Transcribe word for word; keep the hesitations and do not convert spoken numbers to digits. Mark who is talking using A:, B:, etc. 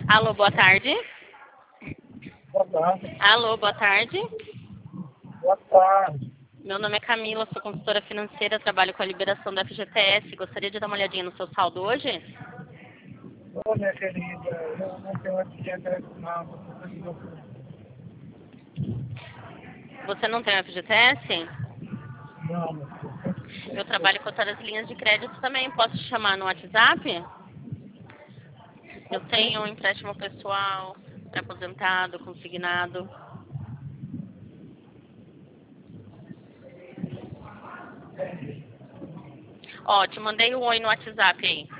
A: Alô, boa tarde.
B: Boa tarde.
A: Alô, boa tarde.
B: Boa tarde.
A: Meu nome é Camila, sou consultora financeira, trabalho com a liberação do F G T S. Gostaria de dar uma olhadinha no seu saldo hoje?
B: Ô, minha querida, eu não tenho F G T S não, você precisa
A: Você não tem o F G T S?
B: não, meu filho.
A: Eu trabalho com todas as linhas de crédito também. Posso te chamar no WhatsApp? Eu tenho um empréstimo pessoal, aposentado, consignado. Ó, te mandei um oi no WhatsApp aí.